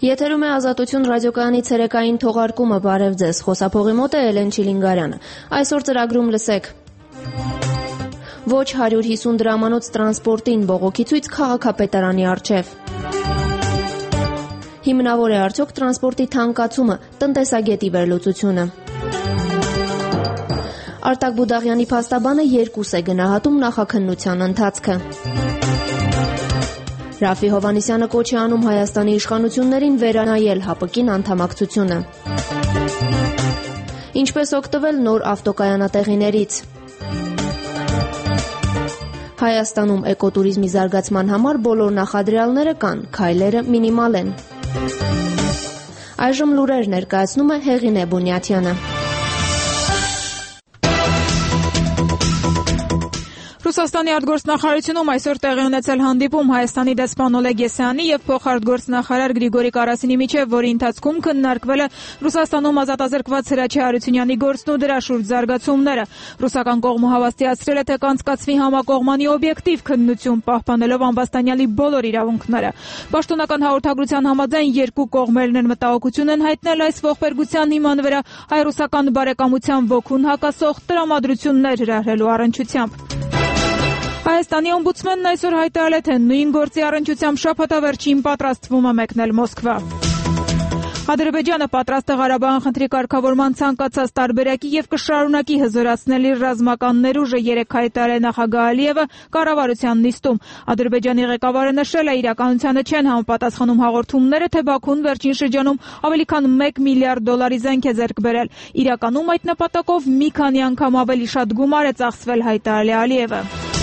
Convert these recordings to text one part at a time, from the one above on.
Եթերում է Ազատություն ռադիոկայանի ցերեկային թողարկումը, բարև ձեզ, խոսափողի մոտ է Էլեն Չիլինգարյանը։ Այսօր ծրագրում լսեք. Ոչ 150 դրամանոց տրանսպորտին բողոքի ցույց քաղաքապետարանի առջև։ Հիմնավոր է արդյոք տրանսպորտի թանկացումը, տնտեսագետի վերլուծությունը։ Արտակ Բուդաղյանի փաստաբանը երկուս է գնահատում նախաքննության ընթացքը։ Ռաֆի Հովհաննիսյանը կոչ է անում Հայաստանի իշխանություններին վերանայել ՀԱՊԿ-ին անդամակցությունը։ Ինչպես օգտվել նոր ավտոկայանատեղիներից։ Հայաստանում էկոտուրիզմի զարգացման համար բոլոր նախադրյալները կան, քայլերը մինիմալ են։ Այժմ լուրեր ներկայացնում է Հեղինե Բունյաթյանը։ Ռուսաստանի արտգործնախարարությունում այսօր տեղի ունեցել հանդիպում Հայաստանի դեսպան Օլեգ Եսայանի եւ փոխարտգործնախարար Գրիգորի Կարասինի միջև, որի ընթացքում քննարկվել է Ռուսաստանում ազատազրկված Հրաչյա Հարությունյանի գործն ու դրա շուրջ զարգացումները։ Ռուսական կողմը հավաստիացրել է, թե կանցկացվի համակողմանի օբյեկտիվ քննություն, պահպանելով ամբաստանյալի բոլոր իրավունքները։ Պաշտոնական հաղորդագրության համաձայն երկու կողմերն են մտահոգություն են հայտնել այս ողբերգության հիման վրա հայ-ռուսական բարեկամության ոգուն հակասող տրամադրություններ հրահրելու առնչությամբ։ Հայաստանի օմբուդսմենն այսօր հայտարարել է, թե նույն գործի առնչությամբ շաբաթավերջին պատրաստվում է մեկնել Մոսկվա։ Ադրբեջանը պատրաստ է Ղարաբաղի խնդրի կարգավորման ցանկացած տարբերակի եւ կշարունակի հզորացնել իր ռազմական ներուժը, երեկ հայտարարել նախագահ Ալիևը կառավարության նիստում։ Ադրբեջանի ղեկավարը նշել է, իրականությանը չեն համապատասխանում հաղորդումները, թե Բաքուն վերջին շրջանում ավելի քան $1 միլիարդ զենք է ձեռք բերել։ Իրականում այդ նպատակով մի քանի անգամ ավելի շատ գումար է ծախսվել, հայտարարել է Ալիևը։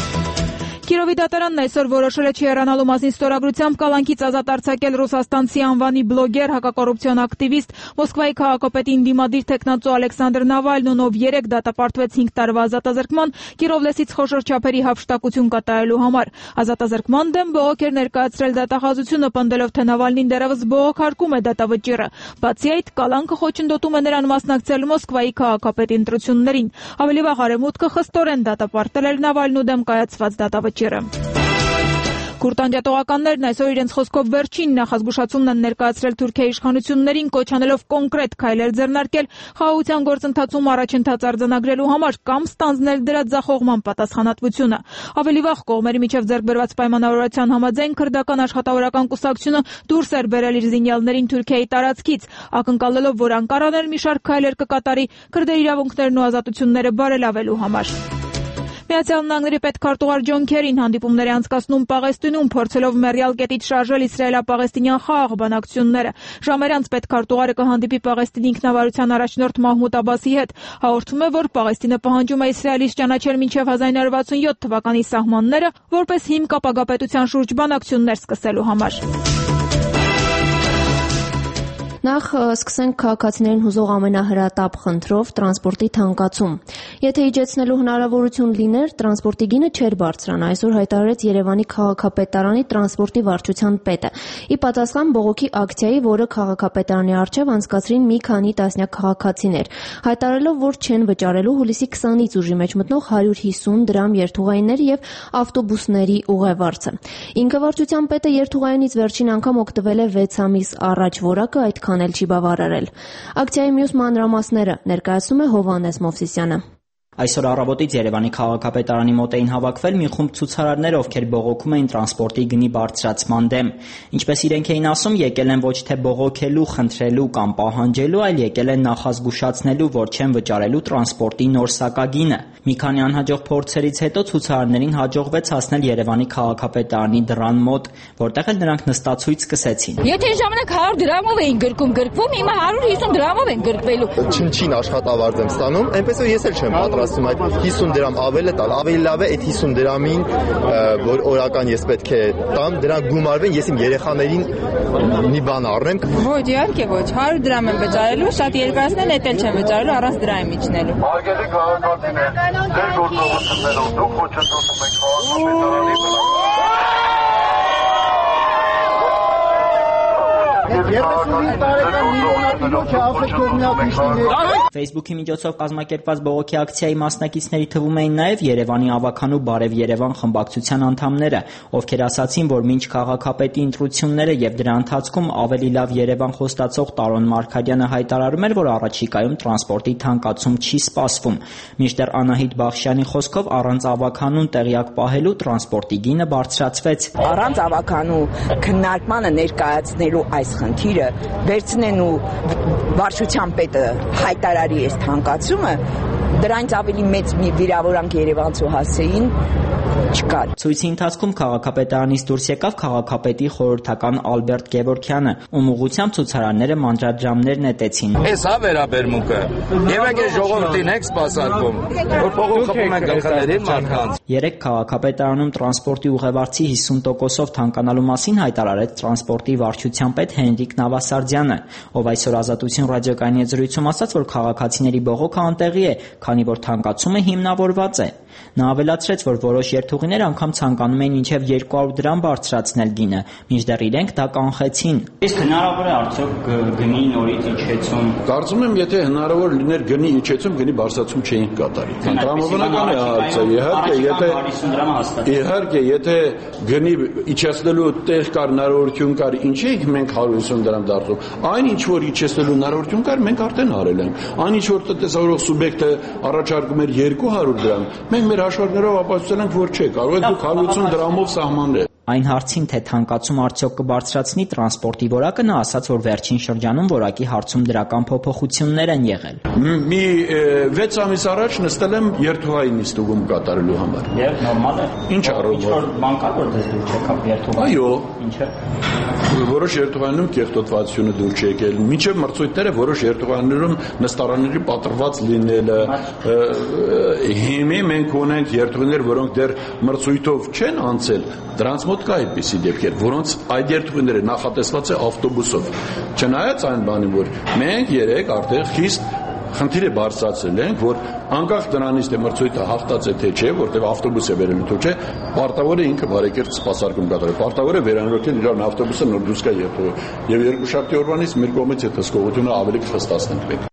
Կիրովի դատարանն այսօր որոշել է չհեռանալու մասին ստորագրությամբ կալանքից ազատ արձակել ռուսաստանցի անվանի բլոգեր, հակակոռուպցիոն ակտիվիստ, Մոսկվայի քաղաքապետին դիմադիր թեկնածու Ալեքսանդր Նավալնին, ով 3 դատապարտվեց 5 տարվա ազատազրկման, Կիրովլեսից խոշոր չափերի հափշտակություն կատարելու համար։ Ազատազրկման դեմ բողոք էր ներկայացրել դատախազությունը, պնդելով, թե Նավալնին դեռևս բողոքարկում է դատավճիռը։ Բացի այդ, կալանքը խոչընդոտում է նրան մասնակցել Մոսկվայի քաղաքապետի ընտրություններին։ Ավելի վաղ Արևմուտքը խստորեն դատապարտել էր Նավալնու դեմ կայացված դատավճիռը։ Քուրդ անջատողականներն այսօր իրենց խոսքով վերջին նախազգուշացումն են ներկայացրել Թուրքիայի իշխանություններին, կոչ անելով կոնկրետ քայլեր ձեռնարկել խաղաղության գործընթացում առաջընթաց արձանագրելու համար կամ ստանձնել դրա ձախողման պատասխանատվությունը։ Ավելի վաղ կողմերի միջև ձեռք բերված պայմանավորվածության համաձայն քրդական աշխատավորական կուսակցությունը դուրս էր բերել իր զինյալներին Թուրքիայի տարածքից, ակնկալելով, որ Անկարան էլ մի շարք քայլեր կկատարի քրդերի իրավունքներն ու ազատությունները բարելավելու համար։ Միացյալ Նահանգների պետքարտուղար Ջոն Քերին հանդիպումներ է անցկացնում Պաղեստինում, փորձելով մեռյալ կետից շարժել իսրայելա-պաղեստինյան խաղաղ բանակցությունները։ Ժամեր անց պետքարտուղարը կհանդիպի Պաղեստինի ինքնավարության առաջնորդ Մահմուդ Աբասի հետ։ Հաղորդում է, որ Պաղեստինը պահանջում է Իսրայելից ճանաչել մինչև 1967 թվականի սահմանները, որպես հիմք ապագա պետության շուրջ բանակցություններ սկսելու համար։ Նախ սկսենք քաղաքացիներին հուզող ամենահրատապ խնդրով տրանսպորտի թանկացում։ Եթե իջեցնելու հնարավորություն լիներ, տրանսպորտի գինը չէր բարձրանա, այսօր հայտարարեց Երևանի քաղաքապետարանի տրանսպորտի վարչության պետը։ Ի պատասխան բողոքի ակցիայի, որը քաղաքապետարանի առջև անցկացրին մի քանի տասնյակ քաղաքացիներ, հայտարարելով, որ չեն վճարելու հուլիսի 20-ից ուժի մեջ մտնող 150 դրամ երթուղայիններ եւ ավտոբուսների ուղևորձը։ Ինքը վարչության պետը երթուղայինից վերջին անգամ օգտվել է 6 ամիս առաջ, որակը այդքան էլ չի բավարարել։ Ակցիայի մյուս մանրամասները ներկայացնում է Հովհաննես Մովսիսյանը։ Այսօր առավոտից Երևանի քաղաքապետարանի մոտ էին հավաքվել մի խումբ ցուցարարներ, ովքեր բողոքում էին տրանսպորտի գնի բարձրացման դեմ։ Ինչպես իրենք էին ասում, եկել են ոչ թե բողոքելու, խնդրելու կամ պահանջելու, այլ եկել են նախազգուշացնելու, որ չեն վճարելու տրանսպորտի նոր սակագինը։ Մի քանի անհաջող փորձերից հետո ցուցարարներին հաջողվեց հասնել Երևանի քաղաքապետարանի դռան մոտ, որտեղ էլ նրանք նստացույց սկսեցին։ Եթե ժամանակ 100 դրամով էին գրկվում, հիմա 150 դրամով են գրկվելու։ Չնչին աշխատավարձ եմ ստանում, այնպես որ ես էլ չեմ պատրաստվում այդ 50 դրամ ավել տալ, ավելի լավ է այդ 50 դրամին, որ օրական ես պետք է տամ, դրանք գումարվեն, ես իմ երեխաներին մի բան առնեմ։ Ոչ, իհարկե ոչ, 100 դրամ եմ վճարելու, շատ երկրացնել էդ էլ չեմ վճարելու, առանց դրամի միջնելու։ Հարգելի քաղաքացիներ, ձեր գործողություններով դուք խոչընդոտում եք քաղաքապետարանի Facebook-ի միջոցով կազմակերպված բողոքի ակցիայի մասնակիցների թվում էին նաև Երևանի ավագանու Բարև Երևան խմբակցության անդամները, ովքեր ասացին, որ մինչ քաղաքապետի ընտրությունները եւ դրա ընթացքում ավելի լավ Երևան խոստացող Տարոն Մարգարյանը հայտարարում էր, որ առաջիկայում տրանսպորտի թանկացում չի սպասվում։ Մինչդեռ Անահիտ Բախշյանի խոսքով առանց ավագանուն տեղյակ պահելու տրանսպորտի գինը բարձրացվեց։ Առանց ավագանու քննարկմանը ներկայացնելու այս խնդիրը վերցնեն ու վարչության պետը հայտարարի այս թանկացումը, դրանից ավելի մեծ մի վիրավորանք Երևանցու հասցեին չկար։ Ցույցի ընթացքում քաղաքապետարանից դուրս եկավ քաղաքապետի խորհրդական Ալբերտ Գևորգյանը, ում ուղղությամբ ցուցարարները մանրադրամներ նետեցին։ Էս հա վերաբերմունքը։ Եղեք այս ժողովրդին եք սպասարկում, որ փողոք խփում են գլխներին մարդկանց։ Երեկ քաղաքապետարանում տրանսպորտի ուղևորցի 50%-ով թանկանալու մասին հայտարարեց տրանսպորտի վարչության պետ Հենրիկ Նավասարդյանը, ով այսօր Ազատություն ռադիոկայանի զրույցում ասաց, որ քաղաքացիների բողոքը անտեղի է, քանի որ թանկացումը հիմնավորված է։ Նա ավելացրեց, որ որոշ երթուղիներ անգամ ցանկանում էին մինչև 200 դրամ բարձրացնել գինը, մինչդեռ իրենք դա կանխեցին։ Իսկ հնարավոր է արդյոք գնի նորից իջեցում։ Կարծում եմ, եթե հնարավոր լիներ գնի իջեցում, գնի բարձրացում չէինք կատարի։ Տրամաբանական է հարցը, իհարկե, եթե գնի իջեցնելու տեղ կար, հնարավորություն կար, ինչ էինք մենք 150 դրամ դարձում։ Այն ինչ որ իջեցնելու հնարավորություն կար, մենք արդեն արել ենք։ Այն ինչ որ տնտեսավարող սուբյեկտը առաջարկում էր 200 դրամ, մենք մեր հաշվարկներով ապացուցել ենք, որ չէ, կարող է դուք 150 դրամով սահմանել։ Այն հարցին, թե թանկացում արդյոք կբարձրացնի տրանսպորտի որակը, նա ասաց, որ վերջին շրջանում որակի հարցում դրական փոփոխություններ են եղել։ Մի 6 ամիս առաջ նստել եմ երթուղային նիստուգում կատարելու համար։ Եվ նորմալ է։ Ինչ առումով։ Ինչ-որ բան կա, որ դες դուր չեկավ երթուղային։ Այո։ Ինչը։ Որոշ երթուղայինում կեղտոտվածությունը դուր չեկել, մինչև մրցույթները որոշ երթուղայիներում նստարանների պատրված լինելը։ Հիմա մենք ունենք երթուղիներ, որոնք դեռ մրցույթով չեն անցել, դրանց մոտ կա այդպիսի դեպքեր, որոնց այդ երթուղիները նախատեսված է ավտոբուսով։ Չնայած այն բանին, որ մենք երեք արդեն խիստ խնդիր է բարձրացրել ենք, որ անկախ դրանից թե մրցույթը հաղթած է թե չէ, որտեղ ավտոբուս է վերելու թե չէ, պարտավոր է ինքը բարեկերտ սպասարկում կատարել։ Պարտավոր է վերանորոգել իր ավտոբուսը նոր դուրս գա երթուղի։ Եվ երկուշաբթի օրվանից մեր կողմից այդ հսկողությունը ավելի կխստացնենք մենք։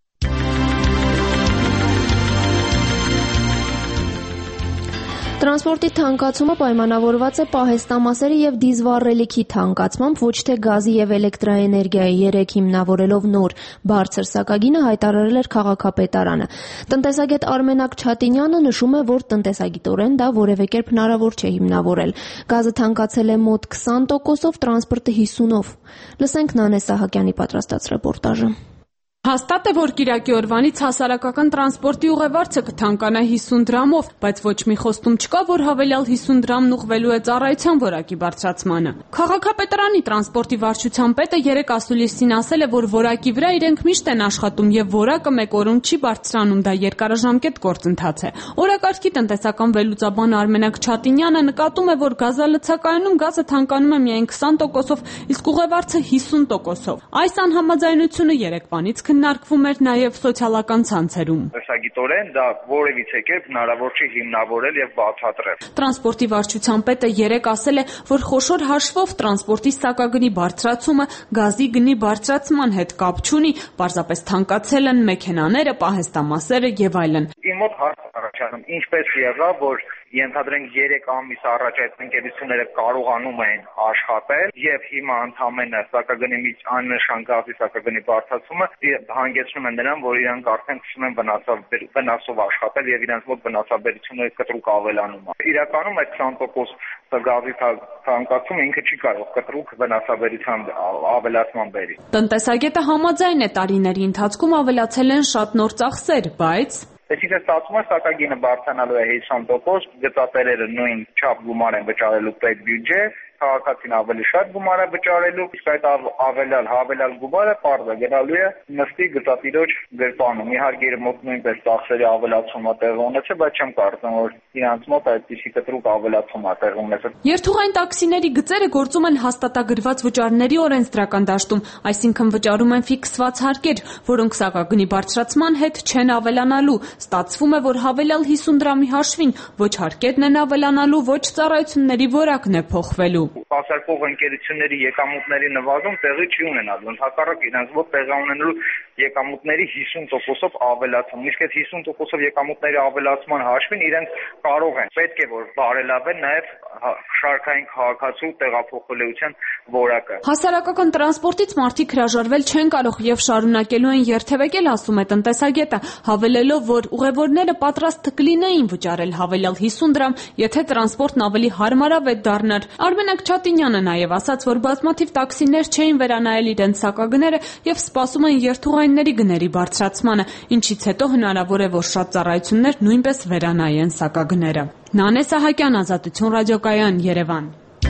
Տրանսպորտի թանկացումը պայմանավորված է պահեստամասերի եւ դիզվառելիքի թանկացմամբ, ոչ թե գազի եւ էլեկտրաէներգիայի, երեք հիմնավորելով նոր բարձր սակագինը հայտարարել էր քաղաքապետարանը։ Տնտեսագետ Արմենակ Չատինյանը նշում է, որ տնտեսագիտորեն դա որևէ կերպ հնարավոր չէ հիմնավորել։ Գազը թանկացել է մոտ 20%-ով, տրանսպորտը 50%-ով։ Լսենք Նանե Սահակյանի պատրաստած ռեպորտաժը։ Հաստատ է, որ կիրակի օրվանից հասարակական տրանսպորտի ուղևորձը կթանկանա 50 դրամով, բայց ոչ մի խոստում չկա, որ հավելյալ 50 դրամն ուղղվելու է ծառայության որակի բարձրացմանը։ Քաղաքապետարանի տրանսպորտի վարչության պետը երեկ ասուլիսին ասել է, որ որակի վրա իրենք միշտ են աշխատում եւ որակը մեկ օրում չի բարձրանում, դա երկարաժամկետ գործընթաց է։ Օրակարգի տնտեսական վերլուծաբան Արմենակ Չատինյանը նկատում է, որ գազալցակայանում գազը թանկանում է միայն 20%-ով, իսկ ուղևորձը 50%-ով։ Այս անհամաձայնությունը երեկվանից քննարկվում էր նաև սոցիալական ցանցերում։ Տնտեսագիտորեն դա որևիցե կերպ հնարավոր չի հիմնավորել եւ բացատրել։ Տրանսպորտի վարչության պետը երեկ ասել է, որ խոշոր հաշվով տրանսպորտի սակագնի բարձրացումը գազի գնի բարձրացման հետ կապ չունի, պարզապես թանկացել են մեքենաները, պահեստամասերը եւ այլն։ Իմ մոտ հարց առաջանում, ինչպես եղավ, որ ենթադրենք 3 ամիս առաջ այդ ընկերությունները կարողանում են աշխատել եւ հիմա ընդամենը սակագնի աննշան գազի սակագնի բարձրացումը հանգեցնում են նրան, որ իրանք արդեն սկսում են վնասով աշխատել եւ իրենց մոտ վնասաբերությունը կտրուկ ավելանում է։ Իրականում այդ 20% գազի թանկացումը ինքը չի կարող կտրուկ վնասաբերության ավելացման բերի։ Տնտեսագետը համաձայն է, տարիների ընթացքում ավելացել են շատ նոր ծախսեր, բայց Այսինքն ստացվում է սակագինը բարձրանալու է 50%, գծատերերը նույն չափ գումար են վճարելու պետբյուջե, քաղաքացին ավելի շատ գումար է վճարելու, իսկ այդ հավելյալ գումարը պարզ է գնալու է նստի գծատիրոջ գրպանում։ Իհարկե իր մոտ նույնպես ծախսերի ավելացումը տեղի ունեցել, բայց չեմ կարծում, որ իրանց մոտ այդպիսի կտրուկ ավելացում է տեղի ունեցել։ Երթուղային տաքսիների գծերը գործում են հաստատագրված վճարների օրենսդրական դաշտում, այսինքն վճարում են ֆիքսված հարկեր, որոնք սակագնի բարձրացման հետ չեն ավելանալու։ Ստացվում է, որ հավելյալ 50 դրամի հաշվին ոչ հարկերն են ավելանալու, ոչ ծառայությունների որակն է փոխվելու։ սպասարկող ընկերությունների եկամուտների նվազում տեղի չի ունենալու, ընդհակառակ իրենց մոտ տեղի ունենալու եկամուտների 50%-ով ավելացում։ Իսկ այդ 50%-ով եկամուտների ավելացման հաշվին իրենք կարող են, պետք է որ բարելավեն նաև շարքային քաղաքացու տեղափոխելիության որակը։ Հասարակական տրանսպորտից մարդիկ հրաժարվել չեն կարող եւ շարունակելու են երթևեկել, ասում է տնտեսագետը, հավելելով, որ ուղևորները պատրաստ կլինեին վճարել հավելյալ 50 դրամ, եթե տրանսպորտն ավելի հարմարավետ դառնար։ Արմեն Աքչատինյանը նաև ասաց, որ բազմաթիվ տաքսիներ չէին վերանայել իրենց սակագները եւ սպասում են երթուղայինների գների բարձրացմանը, ինչից հետո հնարավոր է, որ շատ ծառայություններ նույնպես վերանայեն սակագները։ Նանե Սահակյան, Ազատություն ռադիոկայան, Երևան։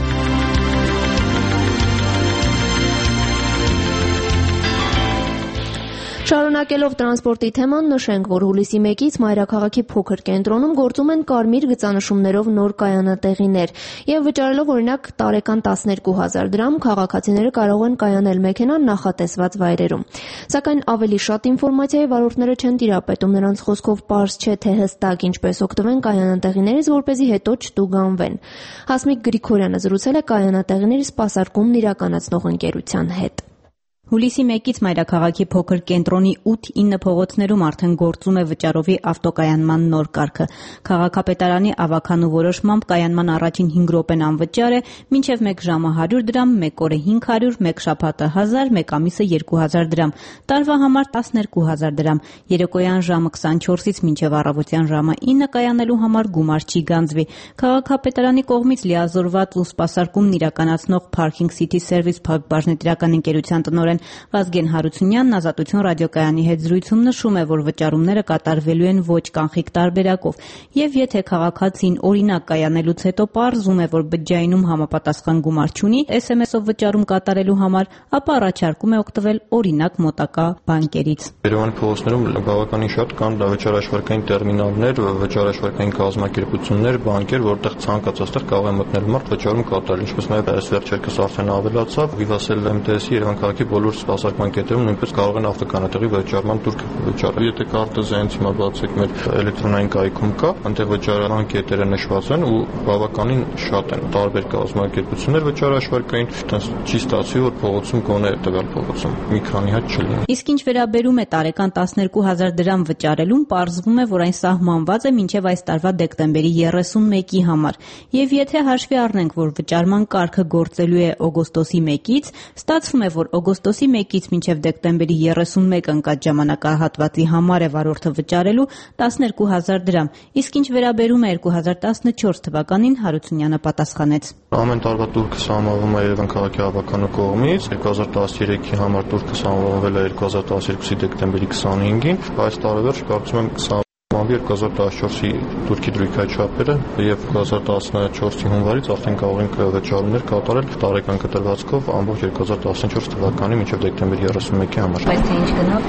Շարունակելով տրանսպորտի թեման, նշենք, որ հուլիսի 1-ից մայրաքաղաքի փոքր կենտրոնում գործում են կարմիր գծանշումներով նոր կայանատեղիներ եւ վճարելով օրինակ տարեկան 12,000 դրամ քաղաքացիները կարող են կայանել մեքենան նախատեսված վայրերում։ Սակայն ավելի շատ ինֆորմացիայի վարորդները չեն տիրապետում, նրանց խոսքով պարզ չէ, թե հստակ ինչպես օգտվեն կայանատեղիներից, որպեսզի հետո չտուգանվեն։ Հասմիկ Գրիգորյանը զրուցել է կայանատեղիների սպասարկումն իրականացնող ընկերության հետ։ Հուլիսի 1-ից մայրաքաղաքի փոքր կենտրոնի 8-9 փողոցներում արդեն գործում է վճարովի ավտոկայանման նոր կարգը։ Քաղաքապետարանի ավականու որոշմամբ կայանման առաջին 5 րոպեն անվճար է, մինչև 1 ժամը 100 դրամ, 1 օրը 500, 1 շաբաթը 1000, 1 ամիսը 2000 դրամ, տարվա համար 12000 դրամ։ Երեկոյան ժամը 24-ից մինչև առավոտյան ժամը 9 կայանելու համար գումար չի գանձվի։ Քաղաքապետարանի կողմից լիազորված ու սպասարկումն իրականացնող Parking City Service փակbaşնետիրական ընկերության տնօրեն Վազգեն Հարությունյանն Ազատություն ռադիոկայանի հետ զրույցում նշում է, որ վճարումները կատարվելու են ոչ կանխիկ տարբերակով, եւ եթե քաղաքացին օրինակ կայանելուց հետո պարզում է, որ բջջայինում համապատասխան գումար չունի SMS-ով վճարում կատարելու համար, ապա առաջարկում է օգտվել օրինակ մոտակա բանկերից։ Երևանի փողոցներում բավականին շատ կան վճարաշվարկային տերմինալներ, վճարաշվարկային կազմակերպություններ, բանկեր, որտեղ ցանկացած տեղ կարող է մտնել մարդ վճարում կատարել, ինչպես նաեւ այս վերջերս արդեն ավելացավ, Vivatel MTS-ի Երևան քաղաքի բոլոր սպասարկման կետերում նույնպես կարող են ավտոկանատեղի վճարման տուրք վճարել։ Եթե կարտը զենից հիմա բացեք մեր էլեկտրոնային կայքում կա, այնտեղ վճարման կետերը նշված են ու բավականին շատ են։ Տարբեր կազմակերպություններ վճարաշվարկային, այդպես չի ստացվի, որ փողոցում գոնե տվյալ փողոցում մի քանի հատ չլինի։ Իսկ ինչ վերաբերում է տարեկան 12000 դրամ վճարելուն, պարզվում է, որ այն սահմանված է մինչև այս տարվա դեկտեմբերի 31-ի համար։ Եվ եթե հաշվի առնենք, որ վճարման կարգը գործելու է օգոստոսի 1-ից, ստացվում է, որ օգոստոսի 1-ից մինչև դեկտեմբերի 31 ընկած ժամանակահատվածի համար է վարորդը վճարելու 12000 դրամ, իսկ ինչ վերաբերում է 2014 թվականին, Հարությունյանը պատասխանեց։ Ամեն տարվա տուրքը սահմանվում է Երևան քաղաքի ավականու կողմից, 2013-ի համար տուրքը սահմանվել է 2012-ի դեկտեմբերի 25-ին, այս տարեվերջ կարծում եմ 2014-ի տուրքի դրույքաչափերը եւ 2014-ի հունվարից արդեն կարող ենք վճարումներ կատարել տարեկան կտրվածքով ամբողջ 2014 թվականի մինչև դեկտեմբերի 31-ի համար։ Բայց թե ինչ գնով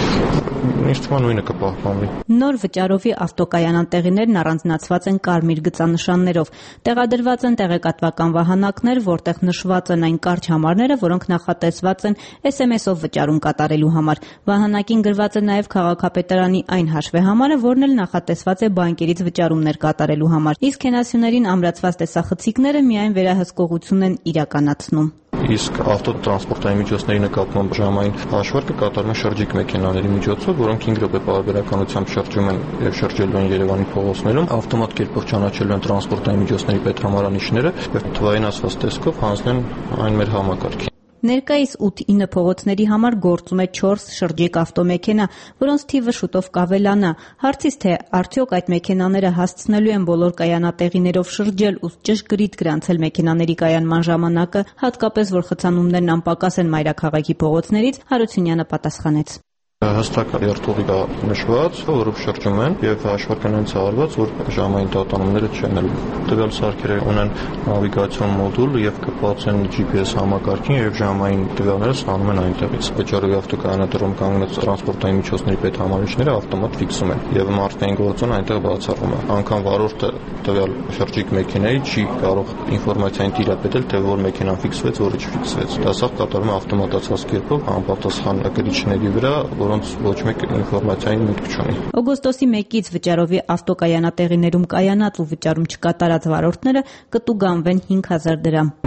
Ինձ թվում է նույնը կպահպանվի։ Նոր վճարովի ավտոկայանատեղիներն առանձնացված են կարմիր գծանշաններով։ Տեղադրված են տեղեկատվական վահանակներ, որտեղ նշված են այն կարճ համարները, որոնք նախատեսված են SMS-ով վճարում կատարելու համար։ Վահանակին գրված է նաև քաղաքապետարանի այն հաշվեհամարը, որն էլ նախատեսված է բանկերից վճարումներ կատարելու համար։ Իսկ հենասյուներին ամրացված տեսախցիկները միայն վերահսկողություն են իրականացնում։ Իսկ ավտոտրանսպորտային միջոցների նկատմամբ ժամային հաշվարկը կատարվում է շրջիկ մեքենաների միջոցով, որոնք 5 րոպե պարբերականությամբ շրջում են եւ շրջելու են Երևանի փողոցներում, ավտոմատ կերպով ճանաչելու են տրանսպորտային միջոցների պետհամարանիշները եւ թվայինացված տեսքով հանձնեն այն մեր համակարգին։ Ներկայիս 8-9 փողոցների համար գործում է 4 շրջիկ ավտոմեքենա, որոնց թիվը շուտով կավելանա։ Հարցից թե արդյոք այդ մեքենաները հասցնելու են բոլոր կայանատեղիներով շրջել ու ճշգրիտ գրանցել մեքենաների կայանման ժամանակը, հատկապես որ խցանումներն անպակաս են մայրաքաղաքի փողոցներից, Հարությունյանը պատասխանեց. Հստակ երթուղի կա նշված, որով շրջում են եւ հաշվարկն են ցարված, որ ժամային տատանումները չեն ել։ Տվյալ սարքերը ունեն նավիգացիոն մոդուլ եւ կապված են GPS համակարգին եւ ժամային տվյալները ստանում են այնտեղից։ Վճարովի ավտոկայանատերում կանգնած տրանսպորտային միջոցների պետհամարիշները ավտոմատ ֆիքսում են եւ մարդկային գործոնը այնտեղ բացառվում է։ Անկամ վարորդը տվյալ շրջիկ մեքենայի չի կարող ինֆորմացիային տիրապետել, թե որ մեքենան ֆիքսվեց, որը չֆիքսվեց։ Դա սա կատարվում է ավտոմատացված կերպով անպատասխան կրիչների վրա, որոնց ոչ մեկ ինֆորմացիային միտք չունի։ Օգոստոսի 1-ից վճարովի ավտոկայանատեղիներում կայանած ու վճարում չկատարած վարորդները կտուգանվեն 5000 դրամ։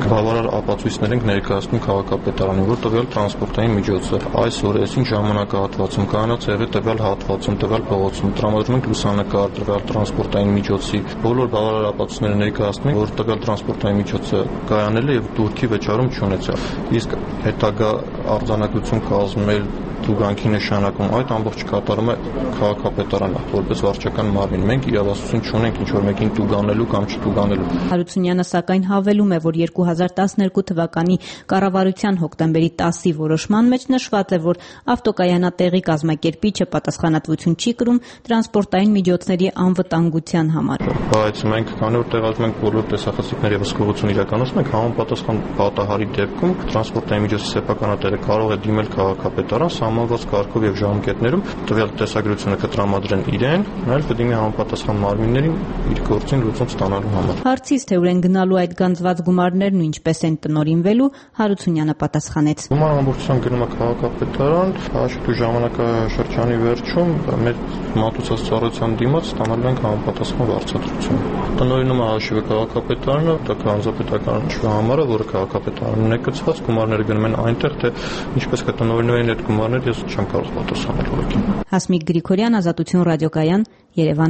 Բավարար ապացույցներ ենք ներկայացնում քաղաքապետարանին, որ տվյալ տրանսպորտային միջոցը այսօր այսին ժամանակահատվածում կանած եղի տվյալ հատվածում, տվյալ փողոցում տրամադրում ենք լուսանկար տվյալ տրանսպորտային միջոցի բոլոր բավարար ապացույցները ներկայացնում ենք, որ տվյալ տրանսպորտային միջոցը կայանել է եւ դուրքի վճարում չունեցավ։ Իսկ հետագա արձանագրություն կազմել տուգանքի նշանակում այդ ամբողջը կատարում է քաղաքապետարանը որպես վարչական մարմին։ Մենք իրավասություն չունենք ինչ որ մեկին տուգանելու կամ չտուգանելու։ Հարությունյանը սակայն հավելում է, որ 2012 թվականի կառավարության հոկտեմբերի 10-ի որոշման մեջ նշված է, որ ավտոկայանատեղի կազմակերպիչը պատասխանատվություն չի կրում տրանսպորտային միջոցների անվտանգության համար։ Բայց մենք քանի որ տեղադրում ենք բոլոր տեսախցիկների եւ հսկողություն իրականացնում ենք, համապատասխան պատահարի դեպքում տրանսպորտային միջոցի սեփականատերը կարող է դիմել քաղաքապետարան սահմանված կարգով եւ ժամկետներում տվյալ տեսագրությունը կտրամադրեն իրեն, այլ կդիմի համապատասխան մարմիններին իր գործին լուծում ստանալու համար։ Հարցից թե ուր են գնալու այդ գանձված գումարներն ու ինչպես են տնօրինվելու, Հարությունյանը պատասխանեց. Գումարը ամբողջությամբ գնում է քաղաքապետարան, աշխատու ժամանակաշրջանի վերջում մեր մատուցած ծառայության դիմաց ստանալու ենք համապատասխան վարձատրություն։ Տնօրինում է հաշիվը քաղաքապետարանը, դա հանրապետական համարը, որը քաղաքապետարանն է գծված, գումարները գնում են այնտեղ, թե ինչպես կտնօրինվեն այդ գումարները, ես չեմ կարող պատասխանել ուղղակի։ Հասմիկ Գրիգորյան, Ազատություն ռադիոկայան, Երևան։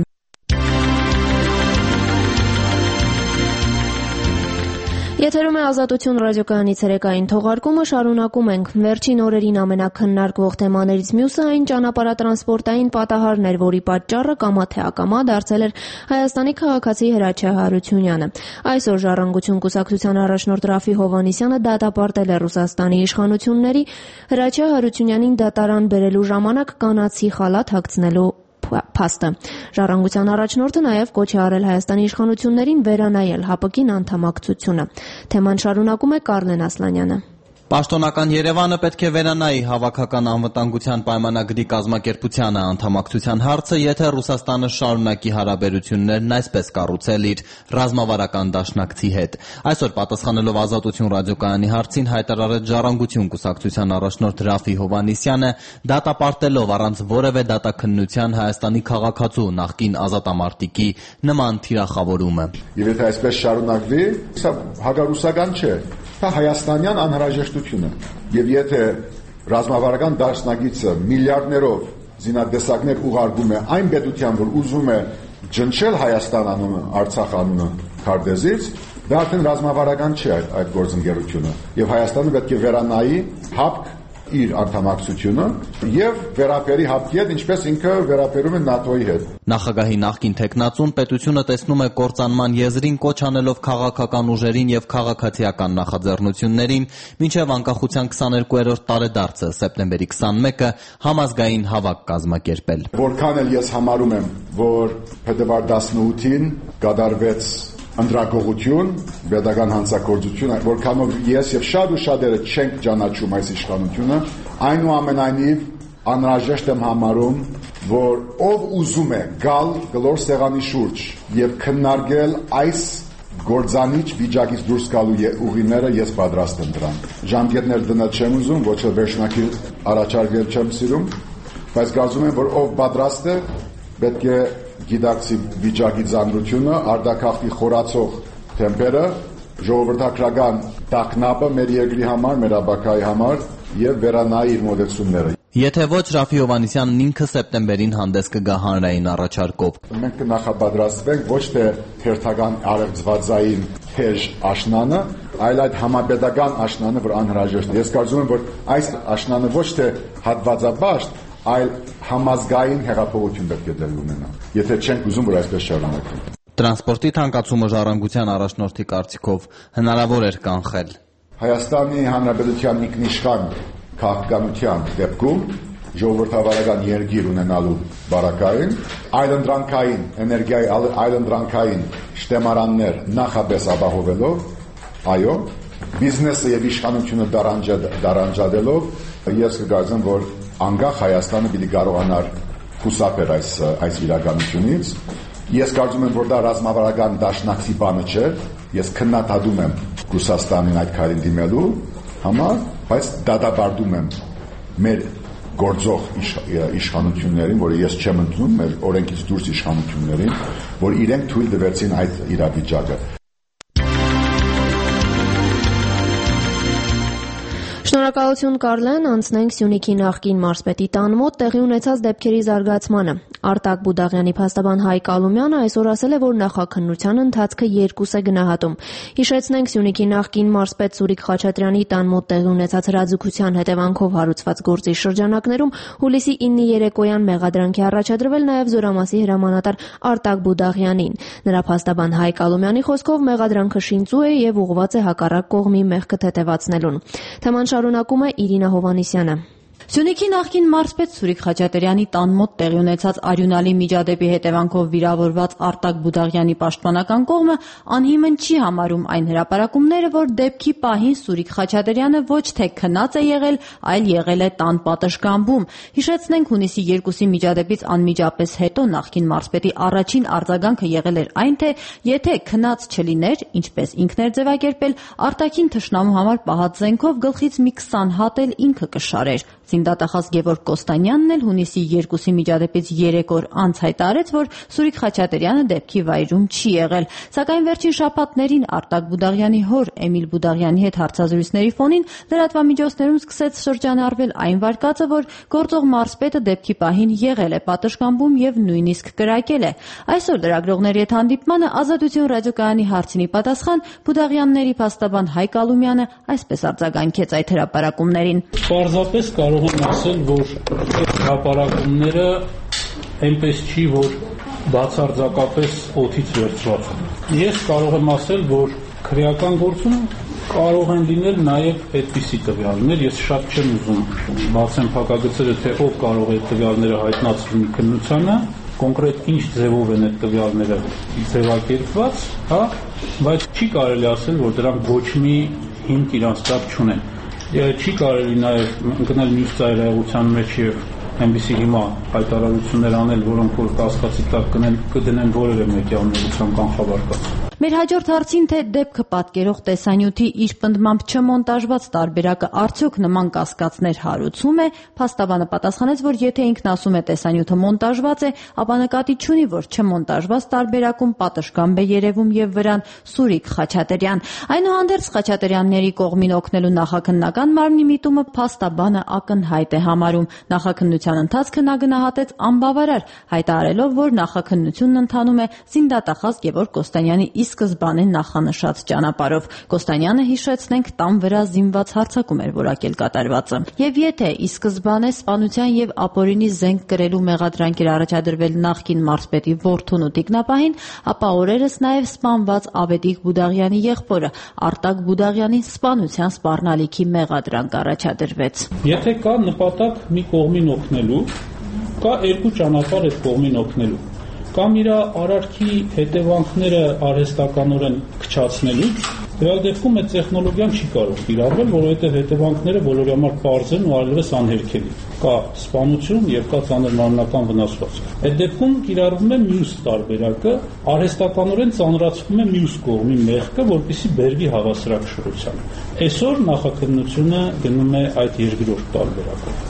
Եթերում է Ազատություն ռադիոկայանի ցերեկային թողարկումը, շարունակում ենք։ Վերջին օրերին ամենաքննարկվող թեմաներից մյուսը այն ճանապարհատրանսպորտային պատահարն էր, որի պատճառը կամա թե ակամա դարձել էր Հայաստանի քաղաքացի Հրաչյա Հարությունյանը։ Այսօր Ժառանգություն կուսակցության առաջնորդ Ռաֆի Հովհաննիսյանը դատապարտել է Ռուսաստանի իշխանությունների Հրաչյա Հարությունյանին դատարան բերելու ժամանակ կանացի խալաթ հագցնելու փաստը։ Ժառանգության առաջնորդը նաև կոչ է արել Հայաստանի իշխանություններին վերանայել ՀԱՊԿ-ին անդամակցությունը։ Թեման շարունակում է Կարլեն Ասլանյանը։ Պաշտոնական Երևանը պետք է վերանայի հավաքական անվտանգության պայմանագրի կազմակերպությանը անդամակցության հարցը, եթե Ռուսաստանը շարունակի հարաբերություններն այսպես կառուցել իր ռազմավարական դաշնակցի հետ։ Այսօր պատասխանելով Ազատություն ռադիոկայանի հարցին հայտարարեց Ժառանգություն կուսակցության առաջնորդ Ռաֆի Հովհաննիսյանը, դատապարտելով առանց որևէ դատաքննության Հայաստանի քաղաքացու նախկին ազատամարտիկի նման թիրախավորումը։ Եվ եթե այսպես շարունակվի, սա հակառուսական չէ։ Դա հայաստանյան անհրաժեշտությունը։ Եւ եթե ռազմավարական դաշնակիցը միլիարդներով զինատեսակներ ուղարկում է այն պետության, որ ուզում է ջնջել Հայաստան անունը, Արցախ անունը քարտեզից, դա արդեն ռազմավարական չէ այդ գործընկերությունը։ Եվ Հայաստանը պետք է վերանայի ՀԱՊԿ իր անդամակցությունը եւ վերապերի ՀԱՊԿ-ի հետ, ինչպես ինքը վերապերում է ՆԱՏՕ-ի հետ։ Նախագահի նախկին տեխնացուն պետությունը տեսնում է կործանման եզրին, կոչ անելով քաղաքական ուժերին եւ քաղաքացիական նախաձեռնություններին մինչեւ անկախության 22-րդ տարեդարձը սեպտեմբերի 21-ը համազգային հավաք կազմակերպել։ Որքան էլ ես համարում եմ, որ փետրվար 18-ին կատարվեց ընդրակողություն, պետական հանցագործություն, որքանով ես եւ շատ ու շատերը չենք ճանաչում այս իշխանությունը, այնուամենայնիվ անհրաժեշտ եմ համարում, որ ով ուզում է գալ գլոր սեղանի շուրջ եւ քննարկել այս գործանիչ վիճակից դուրս գալու ուղիները, ես պատրաստ եմ դրան։ Ժամկետներ դնել չեմ ուզում, ոչ էլ վերջնակի առաջարկել չեմ սիրում, բայց կարծում եմ, որ ով պատրաստ է, պետք է գիտակցի վիճակի ծանրությունը, արտաքաղթի խորացող թեմպերը, ժողովրդական տագնապը մեր երկրի համար, մեր ապագայի համար եւ վերանայի իր մոտեցումները։ Եթե ոչ, Ռաֆի Հովհաննիսյանն ինքը սեպտեմբերին հանդես կգա հանրային առաջարկով։ Մենք կնախապատրաստվենք ոչ թե թերթական արևծվածային թեժ աշնանը, այլ այդ համապետական աշնանը, որ անհրաժեշտ է։ Ես կարծում եմ, որ այս աշնանը ոչ թե հատվածաբաշտ, այլ համազգային հեղափոխություն պետք է դեպի ունենա, եթե չենք ուզում, որ այսպես շարունակվի։ Տրանսպորտի թանկացումը Ժառանգության առաջնորդի կարծիքով հնարավոր էր կանխել։ Հայաստանի Հանրապետության ինքնիշխան քաղաքականության դեպքում ժողովրդավարական երկիր ունենալու բարակային, այլընտրանքային էներգիայի այլընտրանքային շտեմարաններ նախապես ապահովելով, այո, բիզնեսը եւ իշխանությունը դարանջադելով, ես կգործեմ, որ անկախ Հայաստանը պիտի կարողանար խուսափել այս իրականությունից։ Ես կարծում եմ, որ դա ռազմավարական դաշնակցի բանը չէ, ես քննադատում եմ Ռուսաստանին այդ քայլին դիմելու համար, բայց դատապարտում եմ մեր գործող իշխանություններին, որը ես չեմ ընդունում, մեր օրենքից դուրս իշխանություններին, որ իրենք թույլ տվեցին այդ իրավիճակը։ Շնորհակալություն Կարլեն, անցնենք Սյունիքի նախկին մարզպետի տան մոտ տեղի ունեցած դեպքերի զարգացմանը։ Արտակ Բուդաղյանի փաստաբան Հայկ Ալումյանը այսօր ասել է, որ նախաքննության ընթացքը 2 է գնահատում։ Հիշեցնենք, Սյունիքի նախկին մարզպետ Սուրիկ Խաչատրյանի տան մոտ տեղի ունեցած հրաձգության հետևանքով հարուցված գործի շրջանակներում հուլիսի 9-ի երեկոյան մեղադրանքի առաջադրվել նաև Զորամասի հրամանատար Արտակ Բուդաղյանին։ Նրա փաստաբան Հայկ Ալումյանի խոսքով մեղադրանքը շինծու է եւ ուղղված է հակառակ կողմի մեղքը թեթևացնելուն։ Թեման շարունակում է Իրինա Հովհաննիսյանը։ Սյունիքի նախկին մարզպետ Սուրիկ Խաչատրյանի տան մոտ տեղի ունեցած արյունալի միջադեպի հետևանքով վիրավորված Արտակ Բուդաղյանի պաշտպանական կողմը անհիմն չի համարում այն հրապարակումները, որ դեպքի պահին Սուրիկ Խաչատրյանը ոչ թե քնած է եղել, այլ եղել է տան պատշգամբում։ Հիշեցնենք, հունիսի 2-ի միջադեպից անմիջապես հետո նախկին մարզպետի առաջին արձագանքը եղել էր այն, թե եթե քնած չլիներ, ինչպես ինքն էր ձևակերպել, Արտակին թշնամու համար պահած զենքով գլխից մի 20 հատ էլ ինքը կշարեր։ Զինդատախազ Գևորգ Կոստանյանն էլ հունիսի 2-ի միջադեպից 3 օր անց հայտարարեց, որ Սուրիկ Խաչատրյանը դեպքի վայրում չի եղել, սակայն վերջին շաբաթներին Արտակ Բուդաղյանի հոր Էմիլ Բուդաղյանի հետ հարցազրույցների ֆոնին լրատվամիջոցներում սկսեց շրջանառվել այն վարկածը, որ գործող մարզպետը դեպքի պահին եղել է պատշգամբում եւ նույնիսկ կրակել է։ Այսօր լրագրողների հետ հանդիպմանը Ազատություն ռադիոկայանի հարցինի պատասխան Բուդաղյանների փաստաբան Հայկ Ալումյանը այսպես արձագանքեց այդ հրապարակումներին։ Պարզապես կարող եմ ասել, որ այդ հրապարակումները այնպես չի, որ բացարձակապես օդից վերցված են։ Ես կարող եմ ասել, որ քրեական գործում կարող են լինել նաև այդպիսի տվյալներ։ Ես շատ չեմ ուզում բացեմ փակագծերը, թե ով կարող է այդ տվյալները հայտնացնել քննությանը, կոնկրետ ինչ ձևով են այդ տվյալները ձևակերպված, բայց չի կարելի ասել, որ դրանք ոչ մի հիմք իրանց տակ չունեն։ Չի կարելի նաև ընկնել մյուս ծայրահեղության մեջ եւ այնպիսի հիմա հայտարարություններ անել, որոնք որ կասկածի տակ կդնեն որևէ մեկի անմեղության կանխավարկած։ Մեր հաջորդ հարցին, թե դեպքը պատկերող տեսանյութի իր պնդմամբ չմոնտաժված տարբերակը արդյոք նման կասկածներ հարուցում է, փաստաբանը պատասխանեց, որ եթե ինքն ասում է տեսանյութը մոնտաժված է, ապա նկատի չունի, որ չմոնտաժված տարբերակում պատշգամբ է երևում եւ վրան Սուրիկ Խաչատրյան։ Այնուհանդերձ Խաչատրյանների կողմին օգնելու նախաքննական մարմնի միտումը փաստաբանը ակնհայտ է համարում։ Նախաքննության ընթացքը նա գնահատեց անբավարար, հայտարարելով, որ նախաքննությունն ընթանում է զինդատախազ Գևորգ Կոստանյանի ի սկզբանե նախանշած ճանապարհով։ Կոստանյանը, հիշեցնենք, տան վրա զինված հարձակում էր որակել կատարվածը։ Եվ եթե ի սկզբանե սպանության եւ ապօրինի զենք կրելու մեղադրանք էր առաջադրվել նախկին մարզպետի որդուն ու տիկնապահին, ապա օրերս նաեւ սպանված Ավետիք Բուդաղյանի եղբորը Արտակ Բուդաղյանին սպանության սպառնալիքի մեղադրանք առաջադրվեց։ Եթե կա նպատակ մի կողմին օգնելու, կա երկու ճանապարհ այդ կողմին օգնելու։ Կամ իր արարքի հետևանքները արհեստականորեն քչացնելուց, դրա դեպքում այդ տեխնոլոգիան չի կարող կիրառվել, որովհետև հետևանքները բոլորի համար պարզ են ու այլևս անհերքելի։ Կա սպանություն եւ կա ծանր մարմնական վնասվածք։ Այդ դեպքում կիրառվում է մյուս տարբերակը, արհեստականորեն ծանրացվում է մյուս կողմի մեղքը, որպեսզի բերվի հավասարակշռության։ Այսօր նախաքննությունը գնում է այդ երկրորդ տարբերակով։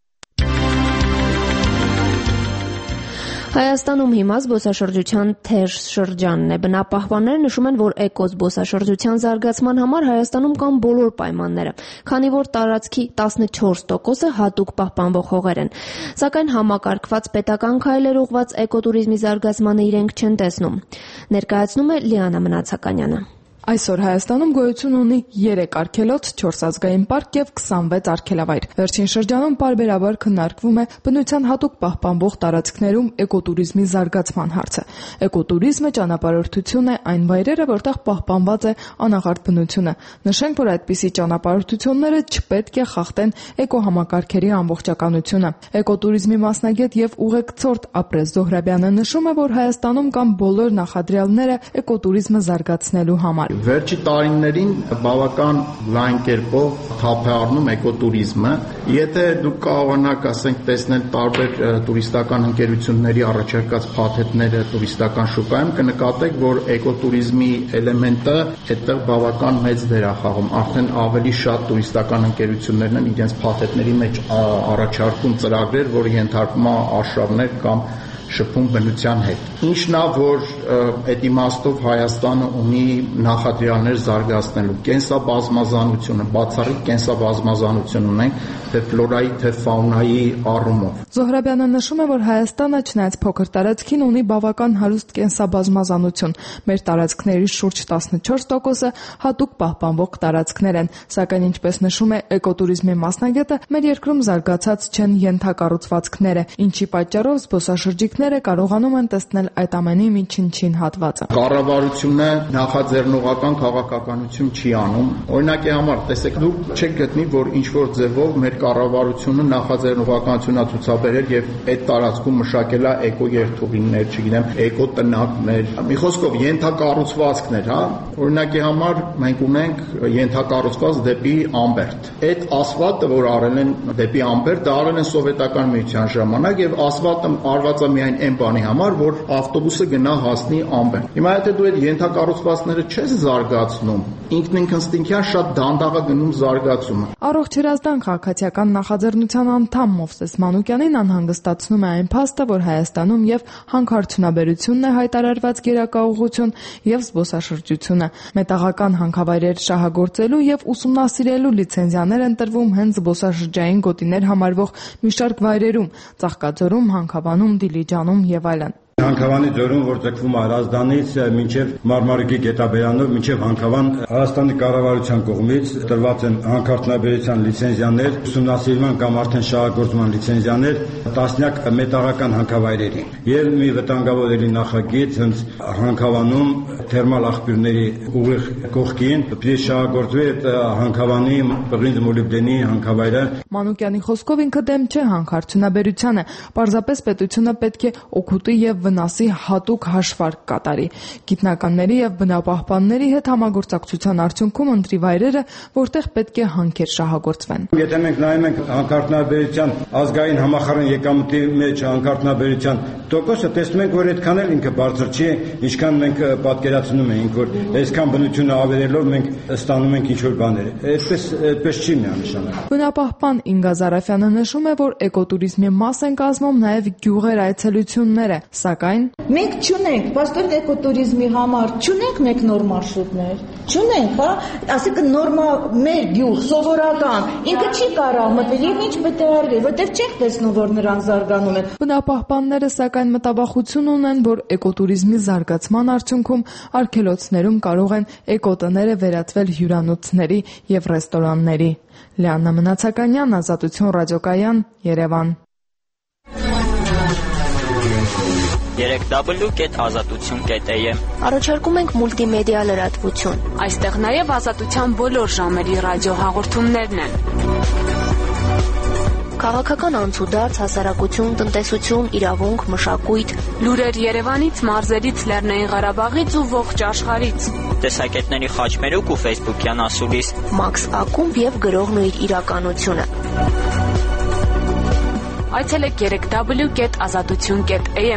Հայաստանում հիմա զբոսաշրջության թեժ շրջանն է։ Բնապահպանները նշում են, որ էկո զբոսաշրջության զարգացման համար Հայաստանում կան բոլոր պայմանները, քանի որ տարածքի 14%-ը հատուկ պահպանվող հողեր են։ Սակայն համակարգված պետական քայլեր ուղղված էկոտուրիզմի զարգացմանը իրենք չեն տեսնում։ Ներկայացնում է Լիանա Մնացականյանը։ Այսօր Հայաստանում գոյություն ունի 3 արգելոց, 4 ազգային պարկ եւ 26 արգելավայր։ Վերջին շրջանում պարբերաբար քննարկվում է բնության հատուկ պահպանվող տարածքներում էկոտուրիզմի զարգացման հարցը։ Էկոտուրիզմը ճանապարհորդություն է այն վայրերը, որտեղ պահպանված է անաղարտ բնությունը։ Նշենք, որ այդպիսի ճանապարհորդությունները չպետք է խախտեն էկոհամակարգերի ամբողջականությունը։ Էկոտուրիզմի մասնագետ եւ ուղեկցորդ Ապրես Զոհրաբյանը նշում է, որ Հայաստանում կան բոլոր նախադրյալները էկոտուրիզմը զարգացնելու համար։ Վերջի տարիներին բավական լայն կերպով թափ է առնում էկոտուրիզմը։ Եթե դուք կարողանաք, ասենք, տեսնել տարբեր տուրիստական ընկերությունների առաջարկած փաթեթները տուրիստական շուկայում, կնկատեք, որ էկոտուրիզմի էլեմենտը այդտեղ բավական մեծ դեր է խաղում։ Արդեն ավելի շատ տուրիստական ընկերություններն են իրենց փաթեթների մեջ առաջարկում ծրագրեր, որը ենթարկում է արշավներ կամ շփում բնության հետ։ Ինչն է, որ այդ իմաստով Հայաստանը ունի նախադրյալներ զարգացնելու կենսաբազմազանությունը, բացառիկ կենսաբազմազանություն ունենք թե ֆլորայի, թե ֆաունայի առումով։ Զոհրաբյանը նշում է, որ Հայաստանը չնայած փոքր տարածքին ունի բավական հարուստ կենսաբազմազանություն։ Մեր տարածքների շուրջ 14%-ը հատուկ պահպանվող տարածքներ են, սակայն ինչպես նշում է էկոտուրիզմի մասնագետը, մեր երկրում զարգացած չեն ենթակառուցվածքները, ինչի պատճառով զբոսաշրջիկները կարողանում են տեսնել այդ ամենի միջին հատվածը։ Կառավարությունը նախաձեռնողական քաղաքականություն չի անում։ Օրինակի համար, տեսեք, դուք չեք գտնի, որ ինչ որ ձևով մեր կառավարությունը նախաձեռնողականություն է ցուցաբերել եւ այդ տարածքում մշակել է էկո երթուղիներ, չգիտեմ, էկո տնակներ։ Մի խոսքով ենթակառուցվածքներ, հա։ Օրինակի համար մենք ունենք ենթակառուցված դեպի Ամբերդ։ Այդ ասֆալտը, որ արել են դեպի Ամբերդ, դա արել են սովետական միության ժամանակ եւ ասֆալտը արված է միայն այն բանի համար, որ ավտոբուսը գնա հասնի Ամբերդ։ Հիմա եթե դու այդ ենթակառուցվածքները չես զարգացնում, ինքնինստինկտիվ շատ դանդաղ է գնում զարգացումը։ Առողջ Հրազդան քաղաքացիական նախաձեռնության անդամ Մովսես Մանուկյանին անհանգստացնում է այն փաստը, որ Հայաստանում եւ հանքարդյունաբերությունն է հայտարարված գերակաուղղություն եւ զբոսաշրջությունը։ Մետաղական հանքավայրեր շահագործելու եւ ուսումնասիրելու լիցենզիաներ են տրվում հենց զբոսաշրջային գոտիներ համարվող մի շարք վայրերում՝ Ծաղկաձորում, Հանքավանում, Դիլիջանում եւ այլն։ Հանքավանի ձորում, որ ձգվում է Հրազդանից մինչև Մարմարիկի գետաբերանով, մինչև Հանքավան, Հայաստանի կառավարության կողմից տրված են հանքարդյունաբերության լիցենզիաներ, ուսումնասիրման կամ արդեն շահագործման լիցենզիաներ տասնյակ մետաղական հանքավայրերի։ Եվ մի վտանգավորելի նախագիծ հենց Հանքավանում թերմալ աղբյուրների ուղիղ կողքին պիտի շահագործվի այդ Հանքավանի պղինձ մոլիբդենի հանքավայրը։ Մանուկյանի խոսքով ինքը դեմ չէ հանքարդյունաբերությանը, պարզապես պետությունը պետք է օգուտի եւ վնասի հատուկ հաշվարկ կատարի։ Գիտնականների եւ բնապահպանների հետ համագործակցության արդյունքում ընտրի վայրերը, որտեղ պետք է հանքեր շահագործվեն։ Եթե մենք նայում ենք հանքարդյունաբերության ազգային համախառն եկամտի մեջ հանքարդյունաբերության տոկոսը, տեսնում ենք, որ այդքան էլ ինքը բարձր չի, ինչքան մենք պատկերացնում ենք, որ այսքան բնությունը ավերելով մենք ստանում ենք ինչ-որ բաներ։ Այդպես չի միանշանակ։ Բնապահպան Ինգա Զարաֆյանը նշում է, որ էկոտուրիզմի մաս են կազմում նաեւ գյուղեր այցելությունները, սակայն մենք չունենք, պաստոր էկոտուրիզմի համար չունենք մեկ նոր մարշրուտներ, չունենք, հա, ասիկա նորմա մեր գյուղ սովորական, ինքը չի կարող մտել եւ ինչ պետք է արվի, որտեղ չենք տեսնում, որ նրանք զարգանում են։ Բնապահպանները սակայն մտավախություն ունեն, որ էկոտուրիզմի զարգացման արդյունքում արգելոցներում կարող են էկոտները վերածվել հյուրանոցների եւ ռեստորանների։ Լիաննա Մնացականյան, Ազատություն ռադիոկայան, Երևան։ 3w.azatutun.am Առաջարկում ենք մուլտիմեդիա լրատվություն։ Այստեղ նաև ազատության բոլոր ժամերի ռադիոհաղորդումներն են։ Քաղաքական անցուդարձ, հասարակություն, տնտեսություն, իրավունք, մշակույթ, լուրեր Երևանից, մարզերից, Լեռնային Ղարաբաղից ու ողջ աշխարհից։ Տեսակետների խաչմերուկ ու Facebook-յան ասուլիս, Max Ակումբ եւ գրողն ու իր իրականությունը։ Այցելեք 3w.azatutun.am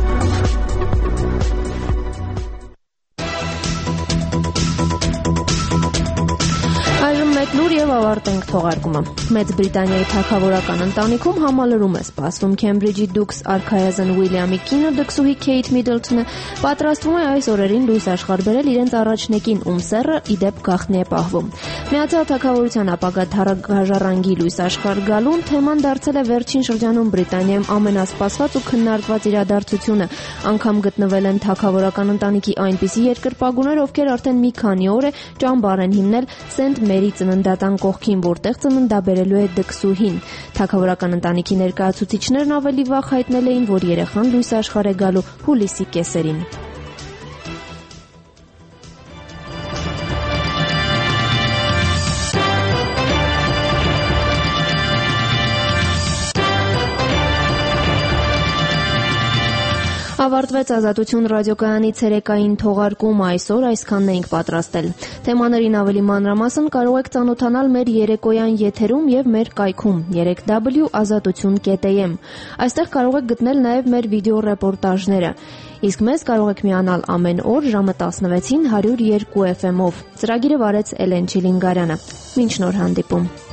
Այժմ մեկ լուր եւ ավարտենք թողարկումը։ Մեծ Բրիտանիայի թագավորական ընտանիքում համալրում է սպասվում Քեմբրիջի դուքս արքայազն Ուիլյամի կինը դքսուհի Քեյթ Միդլթոնը պատրաստվում է այս օրերին լույս աշխարհ բերել իրենց առաջնեկին, ում սեռը իդեպ գաղտնի է պահվում։ Միացյալ Թագավորության ապագա թագաժառանգի լույս աշխարհ գալուն թեման դարձել է վերջին շրջանում Բրիտանիայում ամենասպասված ու քննարկված իրադարձությունը։ Անգամ գտնվել են թագավորական ընտանիքի այնպիսի երկրպագուներ, ովքեր արդեն մի քանի օր է ճամբար են հիմնել Սենթ Մերի ծննդատան կողքին, որտեղ ծննդաբերելու է դքսուհին։ Թագավորական ընտանիքի ներկայացուցիչներն ավելի վաղ հայտնել էին, որ երեխան լույս աշխարհ է գալու հուլիսի կեսերին։ Ավարտվեց Ազատություն ռադիոկայանի ցերեկային թողարկումը, այսօր այսքանն էինք պատրաստել։ Թեմաներին ավելի մանրամասն կարող եք ծանոթանալ մեր երեկոյան եթերում եւ մեր կայքում 3w.azatutun.am։ Այստեղ կարող եք գտնել նաեւ մեր վիդեո ռեպորտաժները։ Իսկ մեզ կարող եք միանալ ամեն օր ժամը 16-ին 102 FM-ով։ Ծրագիրը վարեց Էլեն Չիլինգարյանը։ Մինչ նոր հանդիպում։